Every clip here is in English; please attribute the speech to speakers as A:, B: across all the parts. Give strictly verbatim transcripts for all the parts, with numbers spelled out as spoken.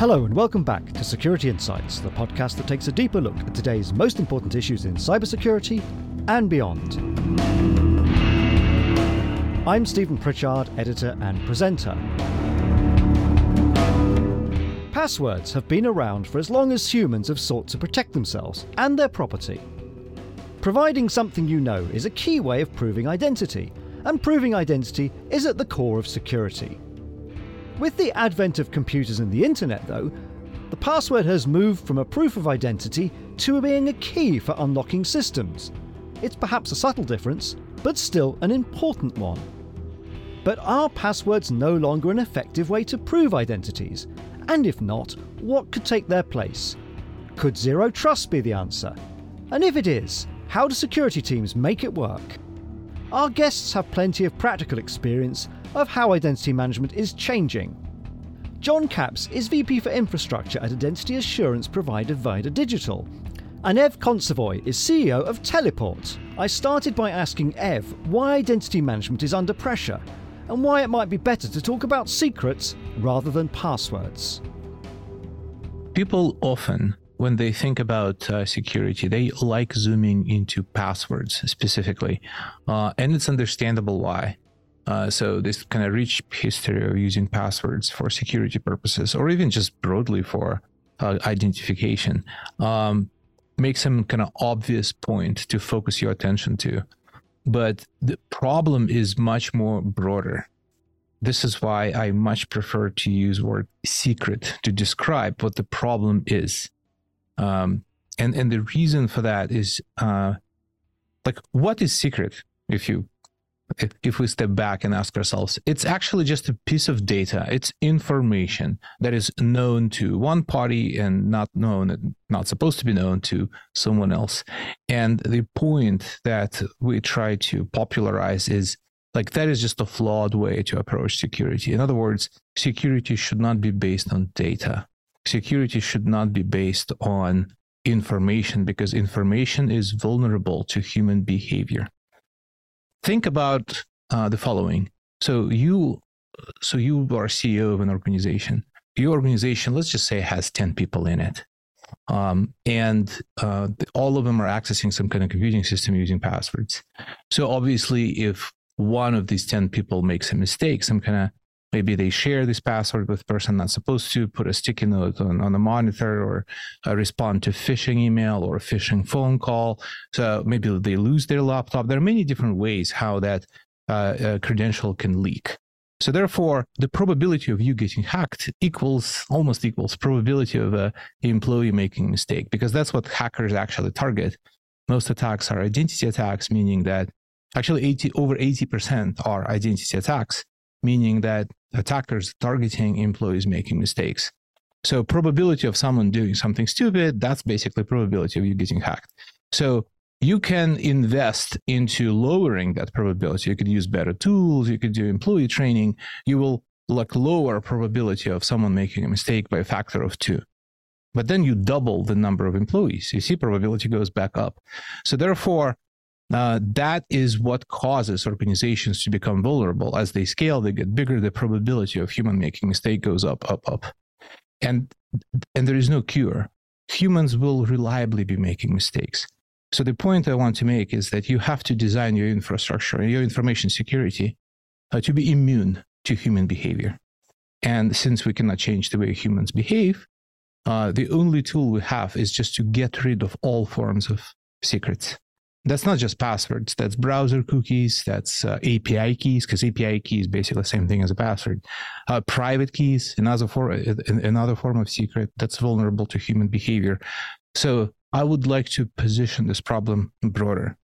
A: Hello and welcome back to Security Insights, the podcast that takes a deeper look at today's most important issues in cybersecurity and beyond. I'm Stephen Pritchard, editor and presenter. Passwords have been around for as long as humans have sought to protect themselves and their property. Providing something you know is a key way of proving identity, and proving identity is at the core of security. With the advent of computers and the internet, though, the password has moved from a proof of identity to being a key for unlocking systems. It's perhaps a subtle difference, but still an important one. But are passwords no longer an effective way to prove identities? And if not, what could take their place? Could zero trust be the answer? And if it is, how do security teams make it work? Our guests have plenty of practical experience of how identity management is changing. John Capps is V P for Infrastructure at identity assurance provider Vida Digital. And Ev Kontsevoy is C E O of Teleport. I started by asking Ev why identity management is under pressure and why it might be better to talk about secrets rather than passwords.
B: People often, when they think about uh, security, they like zooming into passwords specifically. Uh, and it's understandable why. Uh, so this kind of rich history of using passwords for security purposes, or even just broadly for uh, identification, um, makes some kind of obvious point to focus your attention to. But the problem is much more broader. This is why I much prefer to use the word secret to describe what the problem is. Um, and, and the reason for that is, uh, like, what is secret? If you If, if we step back and ask ourselves, it's actually just a piece of data. It's information that is known to one party and not known, not supposed to be known to someone else. And the point that we try to popularize is like, that is just a flawed way to approach security. In other words, security should not be based on data. Security should not be based on information, because information is vulnerable to human behavior. Think about uh, the following. So you, so you are C E O of an organization. Your organization, let's just say, has ten people in it, um, and uh, all of them are accessing some kind of computing system using passwords. So obviously, if one of these ten people makes a mistake, some kind of, maybe they share this password with a person not supposed to, put a sticky note on, on the monitor, or uh, respond to phishing email or a phishing phone call. So maybe they lose their laptop. There are many different ways how that uh, uh, credential can leak. So therefore, the probability of you getting hacked equals, almost equals probability of a employee making a mistake, because that's what hackers actually target. Most attacks are identity attacks, meaning that actually eighty, over eighty percent are identity attacks, meaning that attackers targeting employees making mistakes. So probability of someone doing something stupid, that's basically probability of you getting hacked. So you can invest into lowering that probability. You could use better tools, you could do employee training. You will like lower probability of someone making a mistake by a factor of two. But then you double the number of employees. You see, probability goes back up. So therefore, Uh, that is what causes organizations to become vulnerable. As they scale, they get bigger, the probability of human making mistake goes up, up, up. And, and there is no cure. Humans will reliably be making mistakes. So the point I want to make is that you have to design your infrastructure and your information security uh, to be immune to human behavior. And since we cannot change the way humans behave, uh, the only tool we have is just to get rid of all forms of secrets. That's not just passwords. That's browser cookies. That's uh, A P I keys, because A P I key is basically the same thing as a password. Uh, private keys, another, for, another form of secret that's vulnerable to human behavior. So I would like to position this problem broader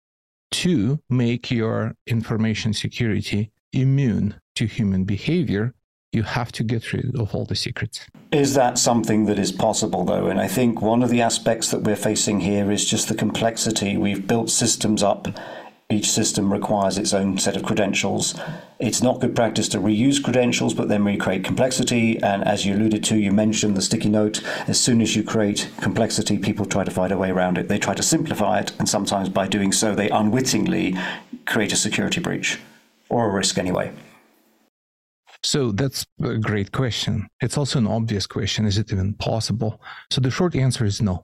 B: to make your information security immune to human behavior. You have to get rid of all the secrets.
C: Is that something that is possible, though? And I think one of the aspects that we're facing here is just the complexity. We've built systems up. Each system requires its own set of credentials. It's not good practice to reuse credentials, but then we create complexity. And as you alluded to, you mentioned the sticky note. As soon as you create complexity, people try to find a way around it. They try to simplify it. And sometimes by doing so, they unwittingly create a security breach, or a risk anyway.
B: So that's a great question. It's also an obvious question. Is it even possible? So the short answer is no.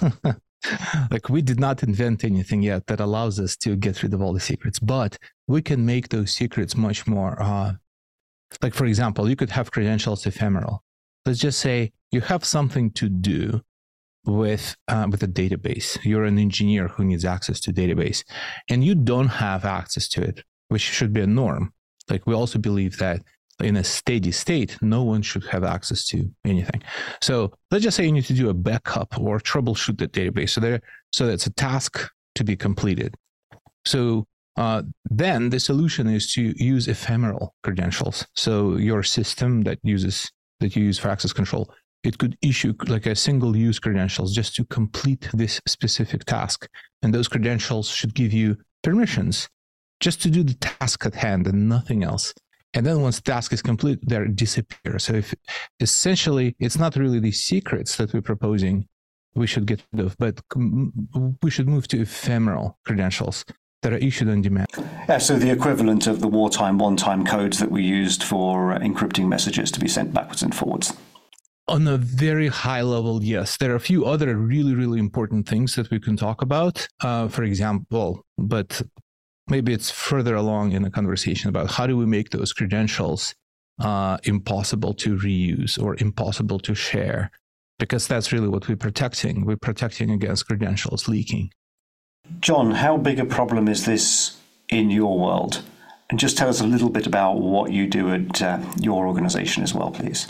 B: Like, we did not invent anything yet that allows us to get rid of all the secrets, but we can make those secrets much more, uh, like, for example, you could have credentials ephemeral. Let's just say you have something to do with uh, with a database. You're an engineer who needs access to database, and you don't have access to it, which should be a norm. Like, we also believe that in a steady state, no one should have access to anything. So let's just say you need to do a backup or troubleshoot the database. So there, so that's a task to be completed. So uh, then the solution is to use ephemeral credentials. So your system that uses that you use for access control, it could issue like a single use credentials just to complete this specific task. And those credentials should give you permissions just to do the task at hand and nothing else. And then once the task is complete, they disappear. So if essentially it's not really the secrets that we're proposing we should get rid of, but we should move to ephemeral credentials that are issued on demand.
C: Yeah, so the equivalent of the wartime one-time codes that we used for encrypting messages to be sent backwards and forwards.
B: On a very high level, yes. There are a few other really, really important things that we can talk about. Uh, for example, but maybe it's further along in the conversation about how do we make those credentials uh, impossible to reuse or impossible to share, because that's really what we're protecting. We're protecting against credentials leaking.
C: John, how big a problem is this in your world? And just tell us a little bit about what you do at uh, your organization as well, please.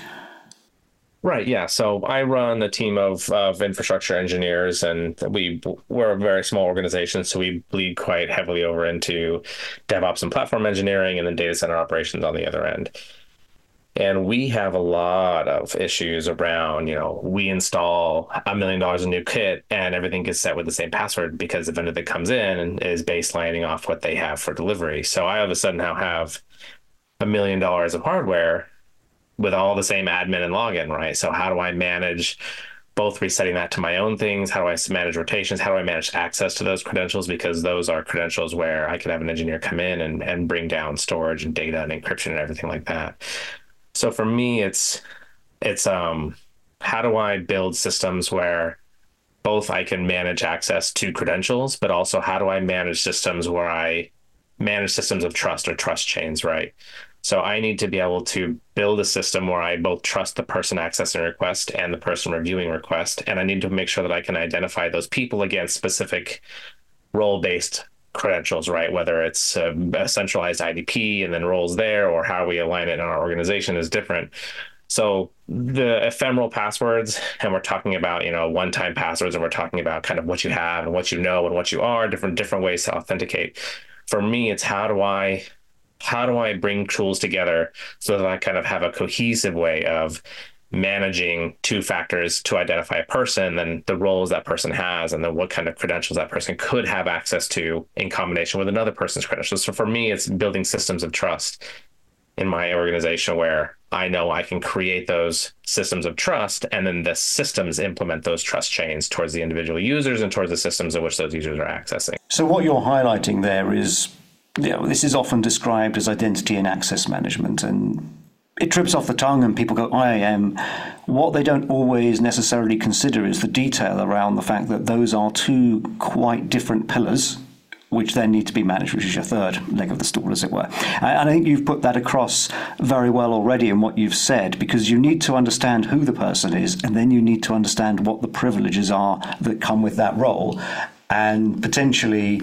D: Right. Yeah. So I run a team of, of infrastructure engineers, and we, we're a very small organization. So we bleed quite heavily over into DevOps and platform engineering, and then data center operations on the other end. And we have a lot of issues around, you know, we install a million dollars of new kit and everything gets set with the same password because the vendor that comes in and is baselining off what they have for delivery. So I all of a sudden now have a million dollars of hardware with all the same admin and login, right? So how do I manage both resetting that to my own things? How do I manage rotations? How do I manage access to those credentials? Because those are credentials where I could have an engineer come in and, and bring down storage and data and encryption and everything like that. So for me, it's, it's um, how do I build systems where both I can manage access to credentials, but also how do I manage systems where I manage systems of trust or trust chains, right? So I need to be able to build a system where I both trust the person accessing request and the person reviewing request. And I need to make sure that I can identify those people against specific role-based credentials, right? Whether it's a, a centralized I D P and then roles there, or how we align it in our organization is different. So the ephemeral passwords, and we're talking about, you know, one-time passwords, and we're talking about kind of what you have and what you know and what you are, different different ways to authenticate. For me, it's how do I How do I bring tools together so that I kind of have a cohesive way of managing two factors to identify a person, then the roles that person has, and then what kind of credentials that person could have access to in combination with another person's credentials. So for me, it's building systems of trust in my organization where I know I can create those systems of trust, and then the systems implement those trust chains towards the individual users and towards the systems in which those users are accessing.
C: So what you're highlighting there is, you know, this is often described as identity and access management, and it trips off the tongue and people go I A M. What they don't always necessarily consider is the detail around the fact that those are two quite different pillars which then need to be managed, which is your third leg of the stool, as it were. And I think you've put that across very well already in what you've said, because you need to understand who the person is, and then you need to understand what the privileges are that come with that role. And potentially,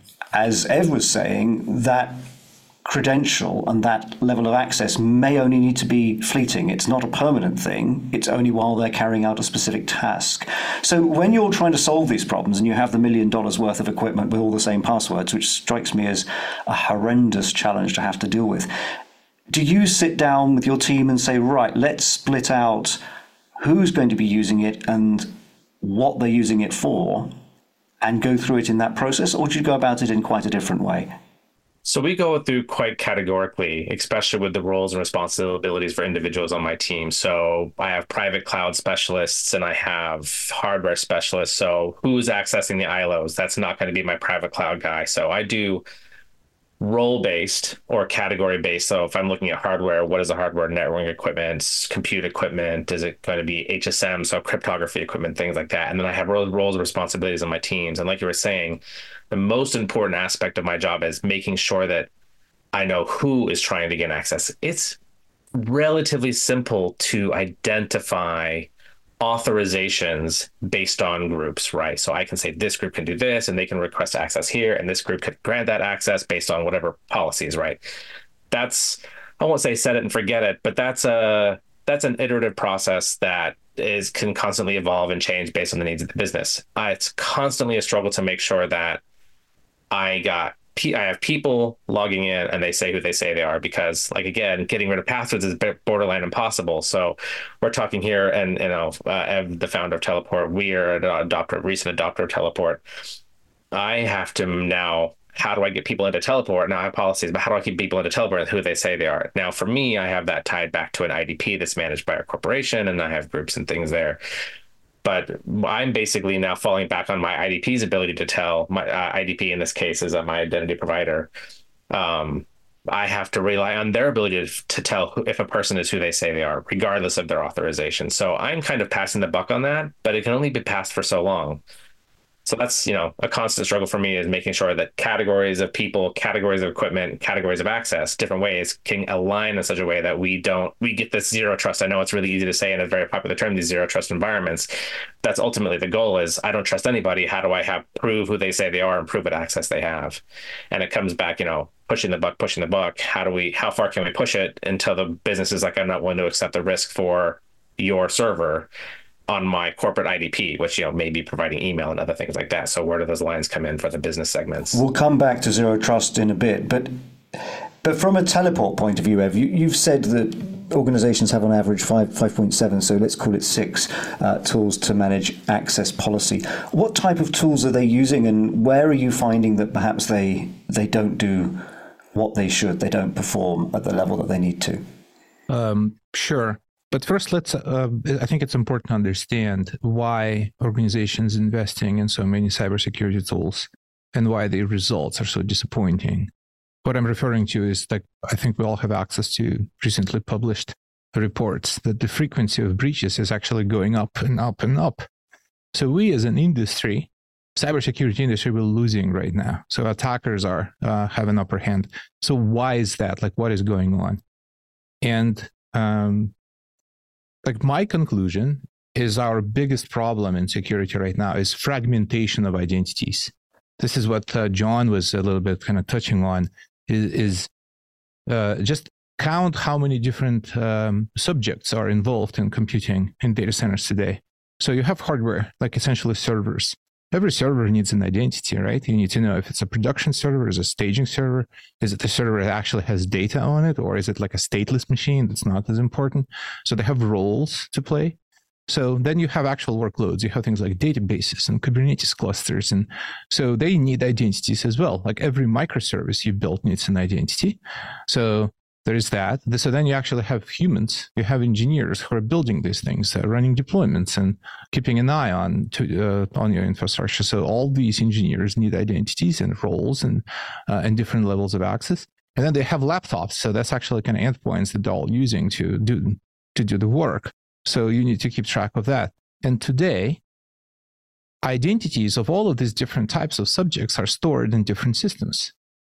C: as Ev was saying, that credential and that level of access may only need to be fleeting. It's not a permanent thing. It's only while they're carrying out a specific task. So when you're trying to solve these problems and you have the million dollars worth of equipment with all the same passwords, which strikes me as a horrendous challenge to have to deal with, do you sit down with your team and say, right, let's split out who's going to be using it and what they're using it for, and go through it in that process? Or do you go about it in quite a different way?
D: So we go through quite categorically, especially with the roles and responsibilities for individuals on my team. So I have private cloud specialists and I have hardware specialists. So who's accessing the I L Os? That's not going to be my private cloud guy. So I do role-based or category-based. So if I'm looking at hardware, what is the hardware? Networking equipment, compute equipment? Is it going to be H S M, so cryptography equipment, things like that? And then I have roles and responsibilities on my teams. And like you were saying, the most important aspect of my job is making sure that I know who is trying to gain access. It's relatively simple to identify authorizations based on groups, right? So I can say this group can do this and they can request access here, and this group could grant that access based on whatever policies, right? That's, I won't say set it and forget it, but that's a that's an iterative process that is can constantly evolve and change based on the needs of the business. Uh, it's constantly a struggle to make sure that I got I have people logging in and they say who they say they are, because, like, again, getting rid of passwords is borderline impossible. So we're talking here, and, you know, uh, Ev, the founder of Teleport, we are an adopter, recent adopter of Teleport. I have to now, how do I get people into Teleport? Now I have policies, but how do I keep people into Teleport and who they say they are? Now, for me, I have that tied back to an I D P that's managed by our corporation, and I have groups and things there. But I'm basically now falling back on my I D P's ability to tell. My uh, I D P in this case is uh, my identity provider. Um, I have to rely on their ability to, to tell who, if a person is who they say they are, regardless of their authorization. So I'm kind of passing the buck on that, but it can only be passed for so long. So that's, you know, a constant struggle for me, is making sure that categories of people, categories of equipment, categories of access, different ways can align in such a way that we don't, we get this zero trust. I know it's really easy to say, and a very popular term, these zero trust environments. That's ultimately the goal, is I don't trust anybody. How do I have prove who they say they are and prove what access they have? And it comes back, you know, pushing the buck, pushing the buck. How do we, how far can we push it until the business is like, I'm not willing to accept the risk for your server on my corporate I D P, which, you know, may be providing email and other things like that. So where do those lines come in for the business segments?
C: We'll come back to zero trust in a bit, but but from a Teleport point of view, Ev, you, you've said that organizations have on average five, five point seven, so let's call it six uh, tools to manage access policy. What type of tools are they using, and where are you finding that perhaps they they don't do what they should, they don't perform at the level that they need to?
B: Um, sure. But first, let's. Uh, I think it's important to understand why organizations investing in so many cybersecurity tools and why the results are so disappointing. What I'm referring to is that I think we all have access to recently published reports that the frequency of breaches is actually going up and up and up. So we, as an industry, cybersecurity industry, we're losing right now. So attackers are uh, have an upper hand. So why is that? Like, what is going on? And um, Like my conclusion is our biggest problem in security right now is fragmentation of identities. This is what uh, John was a little bit kind of touching on, is, is uh, just count how many different um, subjects are involved in computing in data centers today. So you have hardware, like essentially servers. Every server needs an identity, right? You need to know if it's a production server, is it a staging server, is it a server that actually has data on it, or is it like a stateless machine that's not as important? So they have roles to play. So then you have actual workloads. You have things like databases and Kubernetes clusters. And so they need identities as well. Like every microservice you built needs an identity. So there is that. So then you actually have humans, you have engineers who are building these things, uh, running deployments and keeping an eye on to, uh, on your infrastructure. So all these engineers need identities and roles and uh, and different levels of access. And then they have laptops. So that's actually kind of endpoints that they're all using to do to do the work. So you need to keep track of that. And today, identities of all of these different types of subjects are stored in different systems.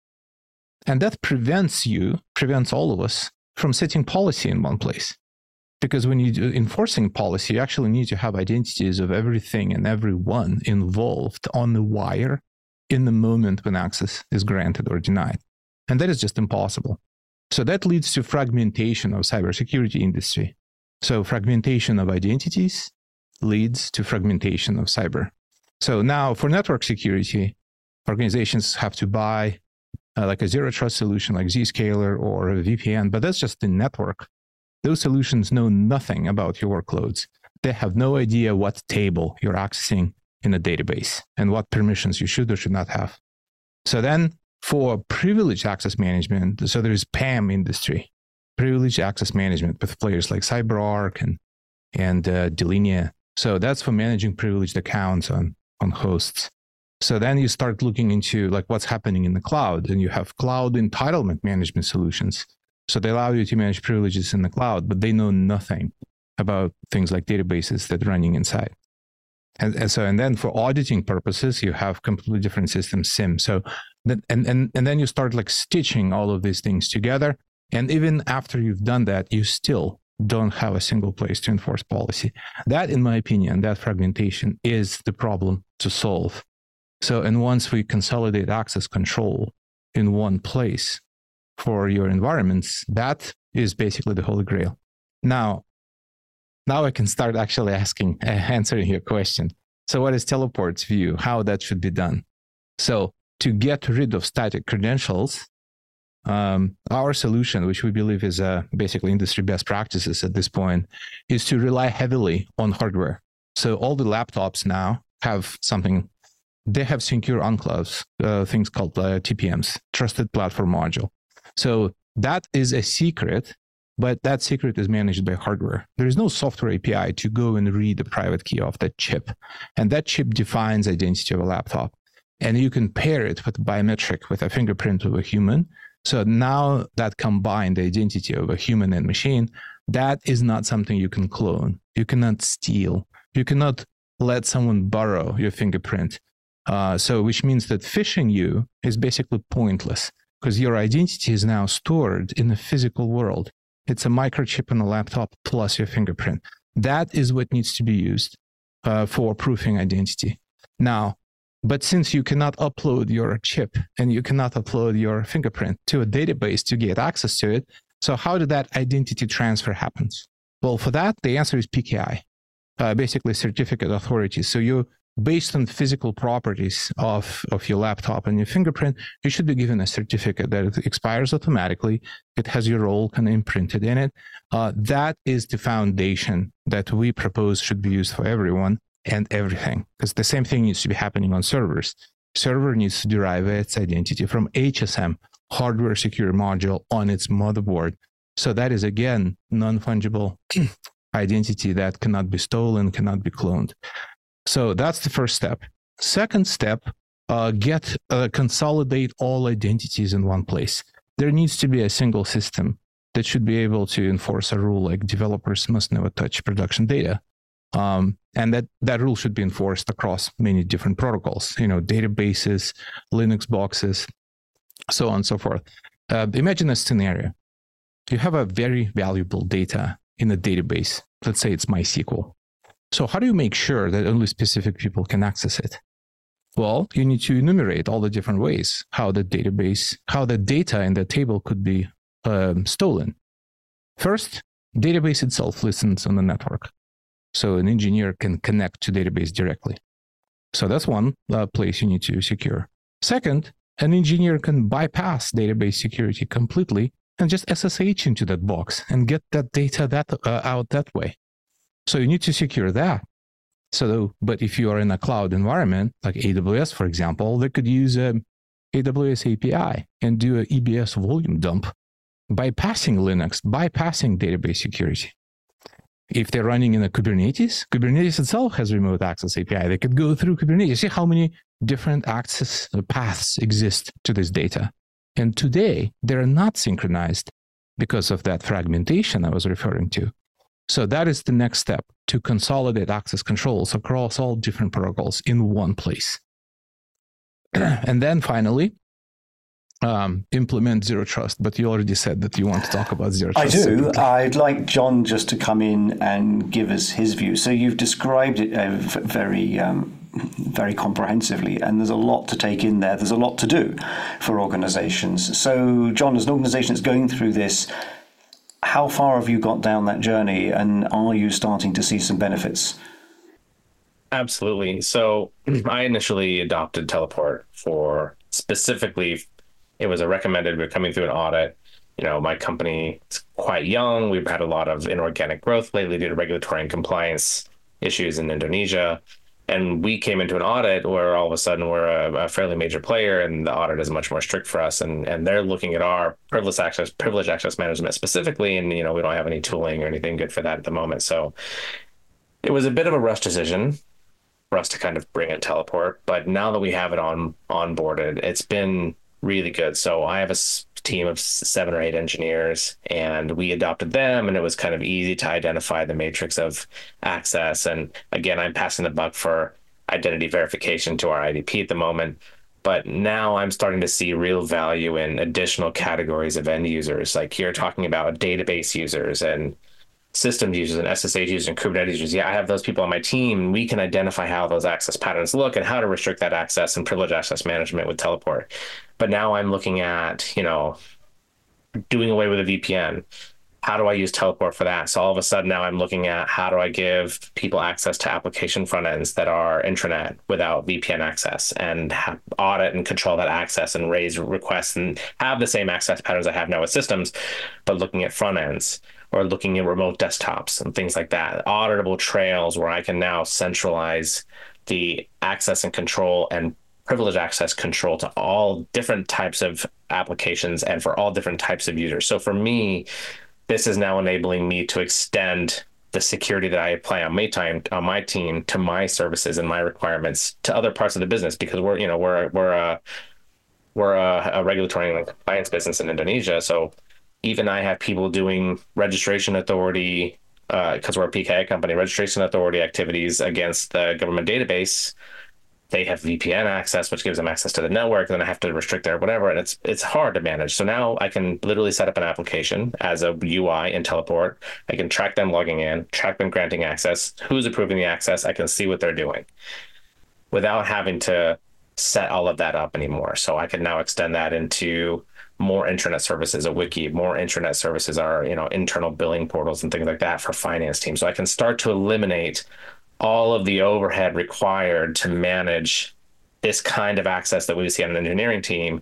B: And that prevents you, prevents all of us from setting policy in one place. Because when you do enforcing policy, you actually need to have identities of everything and everyone involved on the wire in the moment when access is granted or denied. And that is just impossible. So that leads to fragmentation of cybersecurity industry. So fragmentation of identities leads to fragmentation of cyber. So now for network security, organizations have to buy Uh, like a zero trust solution like Zscaler or a V P N, but that's just the network. Those solutions know nothing about your workloads. They have no idea what table you're accessing in a database and what permissions you should or should not have. So then for privileged access management, so there is P A M industry, privileged access management with players like CyberArk and, and uh, Delinea. So that's for managing privileged accounts on, on hosts. So then you start looking into like what's happening in the cloud, and you have cloud entitlement management solutions. So they allow you to manage privileges in the cloud, but they know nothing about things like databases that are running inside. And, and so, and then for auditing purposes, you have completely different systems, S I M. So, that, and, and, and then you start like stitching all of these things together. And even after you've done that, you still don't have a single place to enforce policy. That, in my opinion, that fragmentation is the problem to solve. So, and once we consolidate access control in one place for your environments, that is basically the holy grail. Now, now I can start actually asking, uh, answering your question. So what is Teleport's view, how that should be done? So to get rid of static credentials, um, our solution, which we believe is uh, basically industry best practices at this point, is to rely heavily on hardware. So all the laptops now have something, they have secure enclaves, uh, things called uh, T P Ms, Trusted Platform Module. So that is a secret, but that secret is managed by hardware. There is no software A P I to go and read the private key of that chip. And that chip defines identity of a laptop. And you can pair it with biometric, with a fingerprint of a human. So now that combined identity of a human and machine, that is not something you can clone. You cannot steal. You cannot let someone borrow your fingerprint. Uh, so which means that phishing you is basically pointless because your identity is now stored in the physical world. It's a microchip on a laptop plus your fingerprint. That is what needs to be used uh, for proofing identity. Now, but since you cannot upload your chip and you cannot upload your fingerprint to a database to get access to it, so how did that identity transfer happens? Well, for that, the answer is P K I, uh, basically certificate authority. So you, based on physical properties of, of your laptop and your fingerprint, you should be given a certificate that expires automatically. It has your role kind of imprinted in it. Uh, that is the foundation that we propose should be used for everyone and everything, because the same thing needs to be happening on servers. Server needs to derive its identity from H S M, hardware secure module on its motherboard. So that is, again, non-fungible identity that cannot be stolen, cannot be cloned. So that's the first step. Second step, uh, get uh, consolidate all identities in one place. There needs to be a single system that should be able to enforce a rule like developers must never touch production data. Um, and that, that rule should be enforced across many different protocols, you know, databases, Linux boxes, so on and so forth. Uh, imagine a scenario. You have a very valuable data in a database. Let's say it's MySQL. So how do you make sure that only specific people can access it? Well, you need to enumerate all the different ways how the database, how the data in the table could be um, stolen. First, database itself listens on the network. So an engineer can connect to database directly. So that's one uh, place you need to secure. Second, an engineer can bypass database security completely and just S S H into that box and get that data that uh, out that way. So you need to secure that. So, but if you are in a cloud environment, like A W S, for example, they could use a A W S A P I and do an E B S volume dump, bypassing Linux, bypassing database security. If they're running in a Kubernetes, Kubernetes itself has remote access A P I. They could go through Kubernetes. See how many different access paths exist to this data. And today, they're not synchronized because of that fragmentation I was referring to. So that is the next step, to consolidate access controls across all different protocols in one place. And then finally, um, implement zero trust. But you already said that you want to talk about zero trust.
C: I do. I'd like John just to come in and give us his view. So you've described it uh, very, um, very comprehensively, and there's a lot to take in there. There's a lot to do for organizations. So, John, as an organization that's going through this, how far have you got down that journey, and are you starting to see some benefits?
D: Absolutely. So I initially adopted Teleport for specifically, it was a recommended, we're coming through an audit. You know, my company is quite young. We've had a lot of inorganic growth lately due to regulatory and compliance issues in Indonesia. And we came into an audit where all of a sudden we're a, a fairly major player, and the audit is much more strict for us. And, and they're looking at our privileged access, privileged access management specifically. And, you know, we don't have any tooling or anything good for that at the moment. So it was a bit of a rush decision. for us to kind of bring in Teleport. But now that we have it on onboarded, it's been really good. So I have a team of seven or eight engineers, and we adopted them, and it was kind of easy to identify the matrix of access. And again, I'm passing the buck for identity verification to our I D P at the moment. But now I'm starting to see real value in additional categories of end users. Like you're talking about database users and systems users and S S H users and Kubernetes users. Yeah, I have those people on my team. We can identify how those access patterns look and how to restrict that access and privilege access management with Teleport. But now I'm looking at, you know, doing away with a V P N. How do I use Teleport for that? So all of a sudden now I'm looking at how do I give people access to application front ends that are intranet without V P N access, and have, audit and control that access and raise requests and have the same access patterns I have now with systems, but looking at front ends, or looking at remote desktops and things like that. Auditable trails where I can now centralize the access and control and privilege access control to all different types of applications and for all different types of users. So for me, this is now enabling me to extend the security that I apply on my time on my team to my services and my requirements to other parts of the business, because we're, you know, we're we're a we're a, a regulatory and compliance business in Indonesia. So even I have people doing registration authority, because uh, we're a P K I company, registration authority activities against the government database. They have V P N access, which gives them access to the network. And then I have to restrict their whatever. And it's it's hard to manage. So now I can literally set up an application as a U I in Teleport. I can track them logging in, track them granting access, who's approving the access. I can see what they're doing without having to set all of that up anymore. So I can now extend that into more intranet services, a wiki, more intranet services, are, you know, internal billing portals and things like that for finance teams. So I can start to eliminate all of the overhead required to manage this kind of access that we see on an engineering team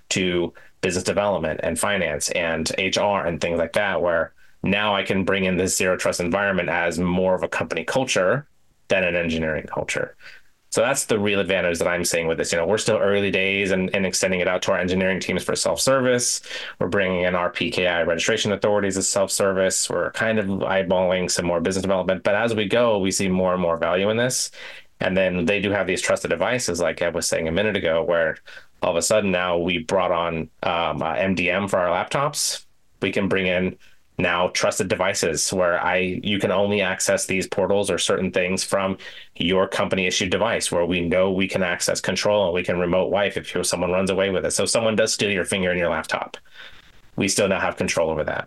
D: to business development and finance and H R and things like that, where now I can bring in this zero trust environment as more of a company culture than an engineering culture. So that's the real advantage that I'm seeing with this. You know, we're still early days and, and extending it out to our engineering teams for self-service. We're bringing in our P K I registration authorities as self-service. We're kind of eyeballing some more business development. But as we go, we see more and more value in this. And then they do have these trusted devices, like I was saying a minute ago, where all of a sudden now we brought on um, uh, M D M for our laptops. We can bring in now trusted devices where I you can only access these portals or certain things from your company issued device, where we know we can access control and we can remote wipe if someone runs away with it. So if someone does steal your finger in your laptop, we still now have control over that.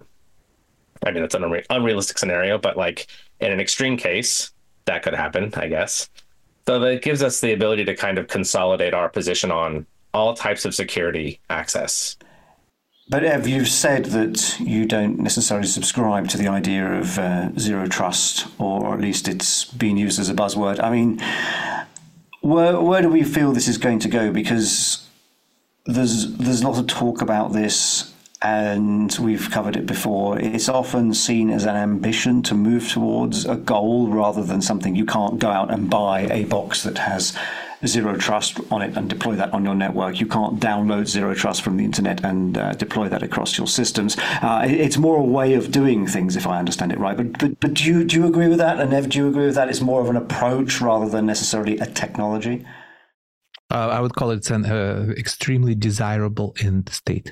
D: I mean, it's an unre- unrealistic scenario, but like in an extreme case, that could happen, I guess. So that gives us the ability to kind of consolidate our position on all types of security access.
C: But Ev, you've said that you don't necessarily subscribe to the idea of uh, zero trust, or at least it's being used as a buzzword. I mean, where where do we feel this is going to go? Because there's there's a lot of talk about this, and we've covered it before. It's often seen as an ambition to move towards a goal rather than something. You can't go out and buy a box that has zero trust on it and deploy that on your network. You can't download zero trust from the internet and uh, deploy that across your systems. Uh, it's more a way of doing things, if I understand it right. But but, but do you do you agree with that? And Ev, do you agree with that? It's more of an approach rather than necessarily a technology.
B: Uh, I would call it an uh, extremely desirable end state.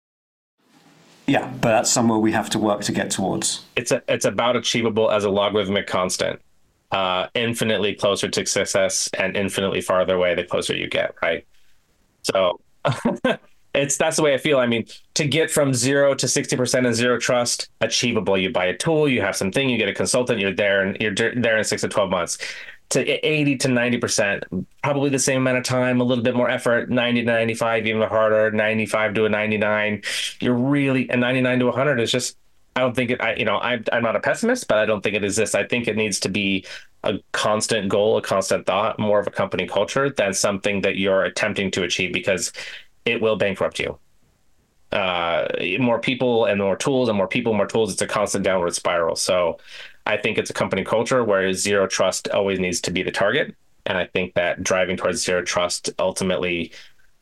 C: Yeah, but that's somewhere we have to work to get towards.
D: It's a, it's about achievable as a logarithmic constant. Uh, infinitely closer to success and infinitely farther away the closer you get, right? So it's that's the way I feel. I mean, to get from zero to sixty percent and zero trust, achievable. You buy a tool, you have something, you get a consultant, you're there, and you're there in six to twelve months. To eighty to ninety percent, probably the same amount of time, a little bit more effort. ninety to ninety-five, even harder. ninety-five to a ninety-nine. You're really, and ninety-nine to one hundred is just, I don't think it, I, you know, I, I'm not a pessimist, but I don't think it exists. I think it needs to be a constant goal, a constant thought, more of a company culture than something that you're attempting to achieve, because it will bankrupt you. Uh, more people and more tools and more people, more tools. It's a constant downward spiral. So I think it's a company culture where zero trust always needs to be the target. And I think that driving towards zero trust ultimately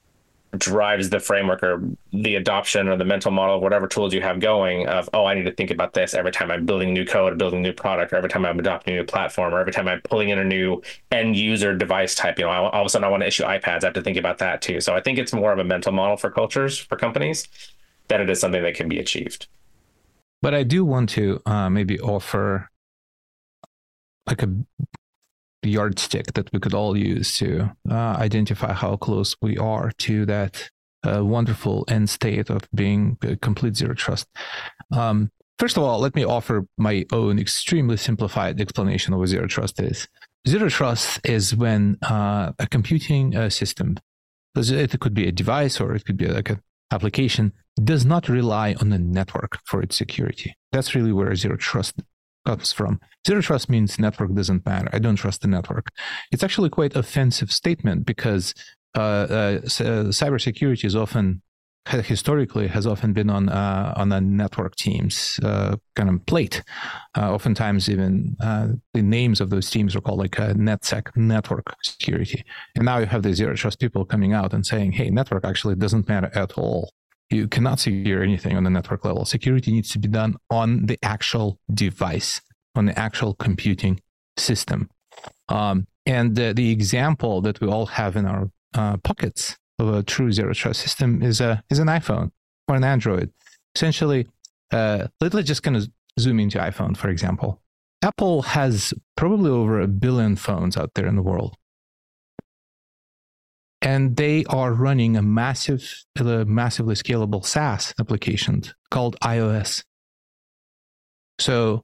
D: drives the framework or the adoption or the mental model of whatever tools you have going of, oh, I need to think about this every time I'm building new code, building a new product, or every time I'm adopting a new platform, or every time I'm pulling in a new end user device type. You know, all of a sudden I want to issue iPads. I have to think about that too. So I think it's more of a mental model for cultures, for companies, than it is something that can be achieved.
B: But I do want to uh, maybe offer like a yardstick that we could all use to uh, identify how close we are to that uh, wonderful end state of being complete zero trust. Um, first of all, let me offer my own extremely simplified explanation of what zero trust is. Zero trust is when uh, a computing uh, system, it could be a device or it could be like an application, does not rely on the network for its security. That's really where zero trust comes from. Zero trust means network doesn't matter. I don't trust the network. It's actually quite offensive statement because uh, uh, cybersecurity is often, historically, has often been on uh, on the network teams uh, kind of plate. Uh, oftentimes, even uh, the names of those teams are called like a NetSec, network security. And now you have the zero trust people coming out and saying, "Hey, network actually doesn't matter at all. You cannot secure anything on the network level. Security needs to be done on the actual device, on the actual computing system." Um, and the, the example that we all have in our uh, pockets of a true zero trust system is a is an iPhone or an Android. Essentially, uh, let, let's just kind of zoom into iPhone, for example. Apple has probably over a billion phones out there in the world. And they are running a massive, uh, massively scalable SaaS application called iOS. So,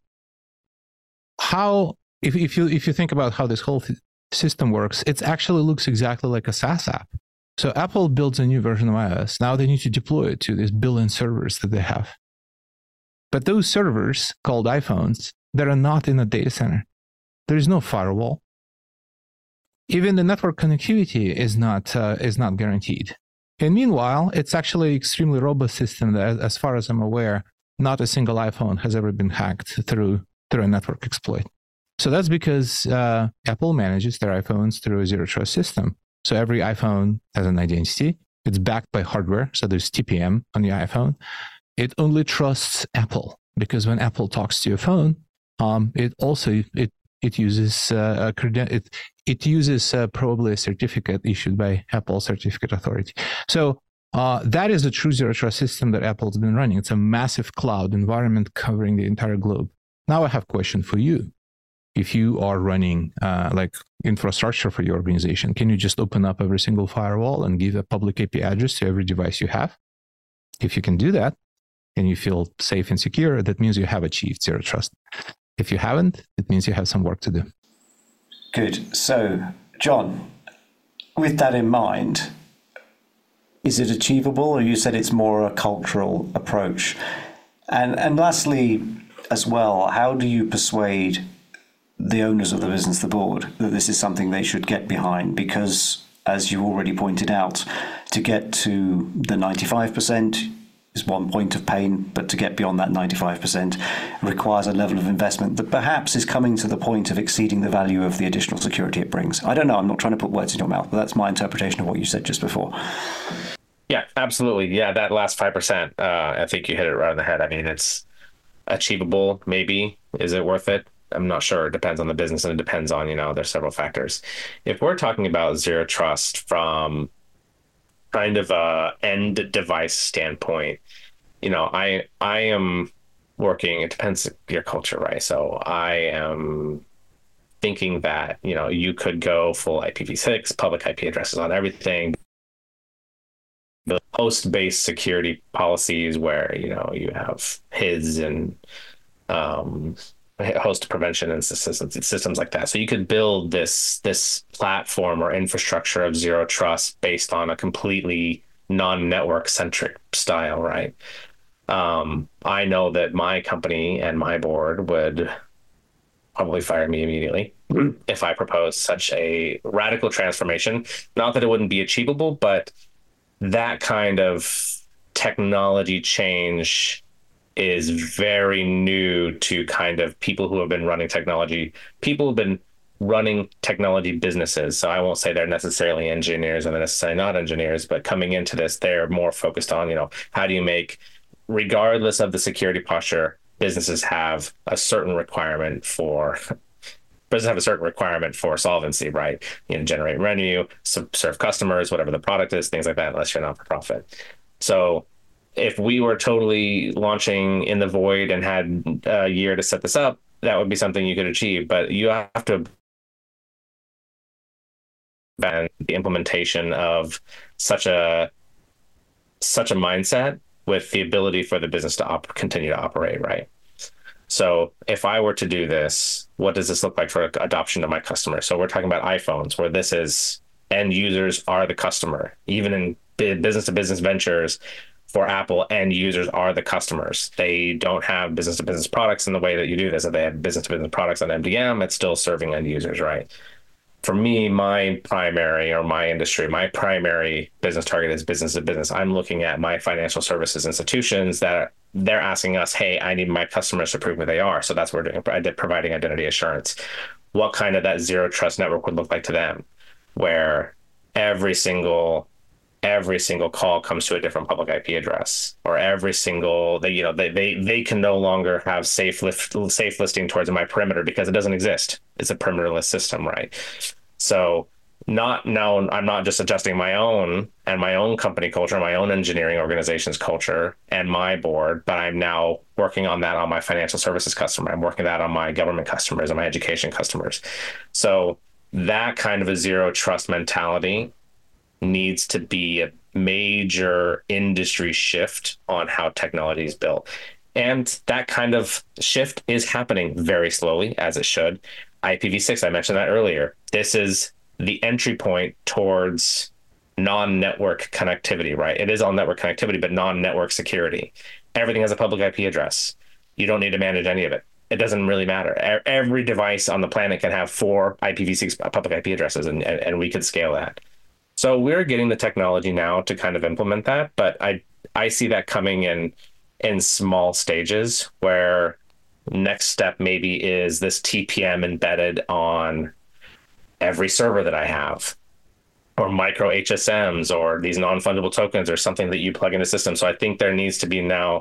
B: how if if you if you think about how this whole th- system works, it actually looks exactly like a SaaS app. So Apple builds a new version of iOS. Now they need to deploy it to these billion servers that they have. But those servers, called iPhones, that are not in a data center. There is no firewall. Even the network connectivity is not uh, is not guaranteed. And meanwhile, it's actually an extremely robust system that, as far as I'm aware, not a single iPhone has ever been hacked through through a network exploit. So that's because uh, Apple manages their iPhones through a zero trust system. So every iPhone has an identity. It's backed by hardware. So there's T P M on the iPhone. It only trusts Apple because when Apple talks to your phone, um, it also it it uses uh, a creden- it it uses uh, probably a certificate issued by Apple Certificate Authority. So uh, that is a true zero trust system that Apple's been running. It's a massive cloud environment covering the entire globe. Now I have a question for you. If you are running uh, like infrastructure for your organization, can you just open up every single firewall and give a public A P I address to every device you have? If you can do that and you feel safe and secure, that means you have achieved zero trust. If you haven't, it means you have some work to do.
C: Good. So, John, with that in mind, is it achievable, or you said it's more a cultural approach? And and lastly, as well, how do you persuade the owners of the business, the board, that this is something they should get behind? Because, as you already pointed out, to get to the ninety-five percent is one point of pain, but to get beyond that ninety-five percent requires a level of investment that perhaps is coming to the point of exceeding the value of the additional security it brings. I don't know, I'm not trying to put words in your mouth, but that's my interpretation of what you said just before.
D: Yeah, absolutely. Yeah, that last five percent, uh, I think you hit it right on the head. I mean, it's achievable, maybe. Is it worth it? I'm not sure. It depends on the business, and it depends on, you know, there's several factors. If we're talking about zero trust from kind of a end device standpoint, you know, I I am working, it depends on your culture, right? So I am thinking that, you know, you could go full I P v six, public I P addresses on everything, the host-based security policies where, you know, you have H I D S and um, host prevention and systems, systems like that. So you could build this this platform or infrastructure of zero trust based on a completely non-network centric style, right? Um, I know that my company and my board would probably fire me immediately if I proposed such a radical transformation. Not that it wouldn't be achievable, but that kind of technology change is very new to kind of people who have been running technology. People have been running technology businesses. So I won't say they're necessarily engineers and they're necessarily not engineers, but coming into this, they're more focused on, you know, how do you make, regardless of the security posture, businesses have a certain requirement for businesses have a certain requirement for solvency, right? You know, generate revenue, serve customers, whatever the product is, things like that, unless you're not for profit. So if we were totally launching in the void and had a year to set this up, that would be something you could achieve. But you have to ban the implementation of such a such a mindset with the ability for the business to op- continue to operate, right? So if I were to do this, what does this look like for adoption to my customers? So we're talking about iPhones, where this is end users are the customer. Even in business to business ventures for Apple, end users are the customers. They don't have business to business products in the way that you do this. If they have business to business products on M D M, it's still serving end users, right? For me, my primary or my industry, my primary business target is business to business. I'm looking at my financial services institutions that they're asking us, hey, I need my customers to prove who they are. So that's what we're doing. I did providing identity assurance. What kind of that zero trust network would look like to them, where every single every single call comes to a different public I P address, or every single they you know they they they can no longer have safe lift, safe listing towards my perimeter because it doesn't exist. It's a perimeterless system, right? So not now I'm not just adjusting my own and my own company culture, my own engineering organization's culture and my board, but I'm now working on that on my financial services customer. I'm working that on my government customers and my education customers. So that kind of a zero trust mentality needs to be a major industry shift on how technology is built. And that kind of shift is happening very slowly, as it should. I P v six, I mentioned that earlier. This is the entry point towards non-network connectivity, right? It is all network connectivity, but non-network security. Everything has a public I P address. You don't need to manage any of it. It doesn't really matter. Every device on the planet can have four I P v six public I P addresses, and, and, and we could scale that. So we're getting the technology now to kind of implement that, but I I see that coming in in small stages, where next step maybe is this T P M embedded on every server that I have, or micro H S Ms, or these non-fungible tokens, or something that you plug in the system. So I think there needs to be now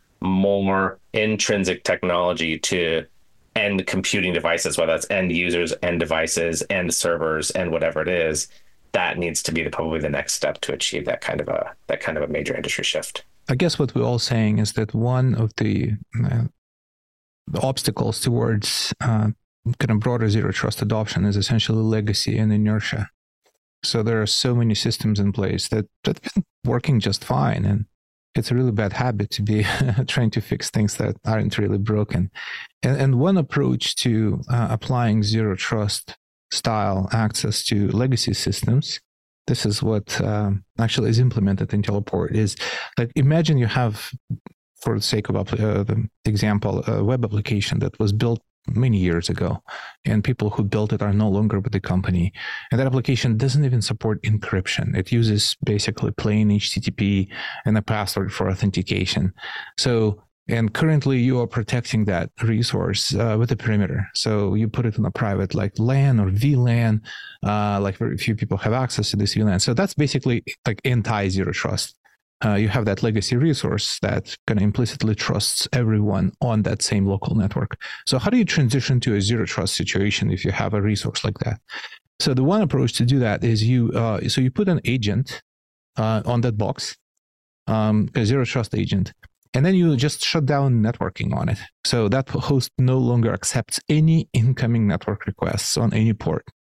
D: more intrinsic technology to end computing devices, whether that's end users, end devices, end servers, and whatever it is. That needs to be the, probably the next step to achieve that kind of a that kind of a major industry shift.
B: I guess what we're all saying is that one of the, uh, the obstacles towards uh, kind of broader zero trust adoption is essentially legacy and inertia. So there are so many systems in place that that have been working just fine, and it's a really bad habit to be trying to fix things that aren't really broken. And, and one approach to uh, applying zero trust style access to legacy systems, this is what um, actually is implemented in Teleport, is like, imagine you have, for the sake of uh, the example, a web application that was built many years ago, and people who built it are no longer with the company. And that application doesn't even support encryption. It uses basically plain H T T P and a password for authentication. So, and currently you are protecting that resource uh, with a perimeter. So you put it in a private like LAN or V LAN, uh, like very few people have access to this V LAN. So that's basically like anti-zero trust. Uh, you have that legacy resource that kind of implicitly trusts everyone on that same local network. So how do you transition to a zero trust situation if you have a resource like that? So the one approach to do that is you, uh, so you put an agent uh, on that box, um, a zero trust agent, and then you just shut down networking on it. So that host no longer accepts any incoming network requests on any port.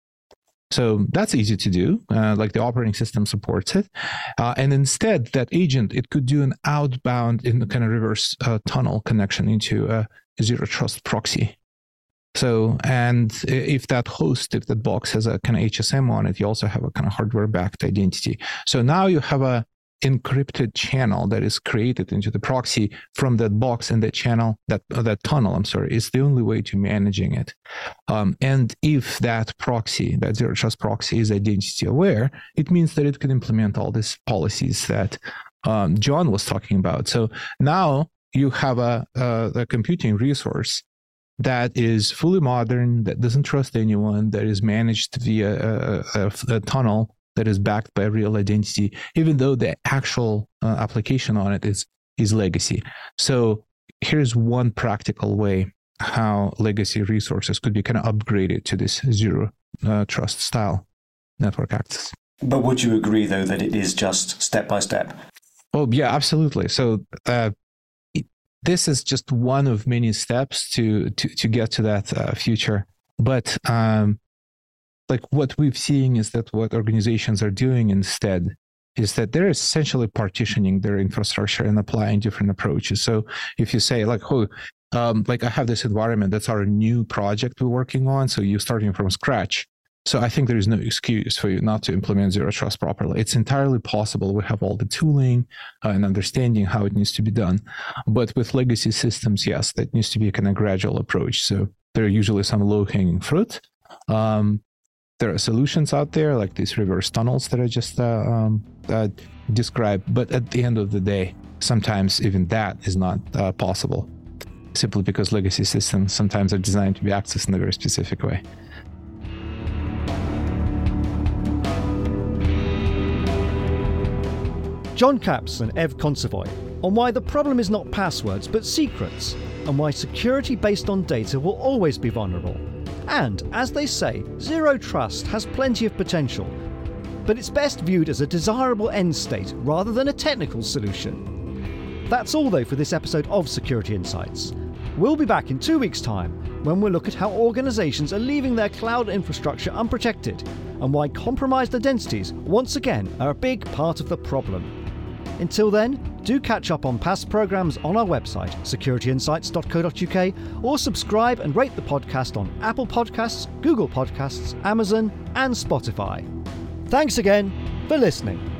B: So that's easy to do, uh, like the operating system supports it. Uh, and instead, that agent, it could do an outbound in the kind of reverse uh, tunnel connection into a zero trust proxy. So, and if that host, if that box has a kind of H S M on it, you also have a kind of hardware backed identity. So now you have a encrypted channel that is created into the proxy from that box, and that channel, that uh, that tunnel, I'm sorry, is the only way to managing it. Um, and if that proxy, that zero trust proxy, is identity aware, it means that it can implement all these policies that um, John was talking about. So now you have a, a, a computing resource that is fully modern, that doesn't trust anyone, that is managed via a, a, a tunnel that is backed by a real identity, even though the actual uh, application on it is, is legacy. So here's one practical way how legacy resources could be kind of upgraded to this zero uh, trust style network access.
C: But would you agree, though, that it is just step by step?
B: Oh, yeah, absolutely. So uh, it, this is just one of many steps to to, to get to that uh, future. But um, like what we've seen is that what organizations are doing instead is that they're essentially partitioning their infrastructure and applying different approaches. So if you say like, oh, um, like I have this environment, that's our new project we're working on. So you're starting from scratch. So I think there is no excuse for you not to implement zero trust properly. It's entirely possible. We have all the tooling uh, and understanding how it needs to be done. But with legacy systems, yes, that needs to be a kind of gradual approach. So there are usually some low-hanging fruit. Um, there are solutions out there like these reverse tunnels that I just uh, um, uh, described. But at the end of the day, sometimes even that is not uh, possible, simply because legacy systems sometimes are designed to be accessed in a very specific way.
A: John Capps and Ev Koncevoy on why the problem is not passwords but secrets, and why security based on data will always be vulnerable. And, as they say, zero trust has plenty of potential, but it's best viewed as a desirable end state rather than a technical solution. That's all though for this episode of Security Insights. We'll be back in two weeks' time when we'll look at how organisations are leaving their cloud infrastructure unprotected and why compromised identities once again are a big part of the problem. Until then, do catch up on past programmes on our website, security insights dot co dot uk, or subscribe and rate the podcast on Apple Podcasts, Google Podcasts, Amazon and Spotify. Thanks again for listening.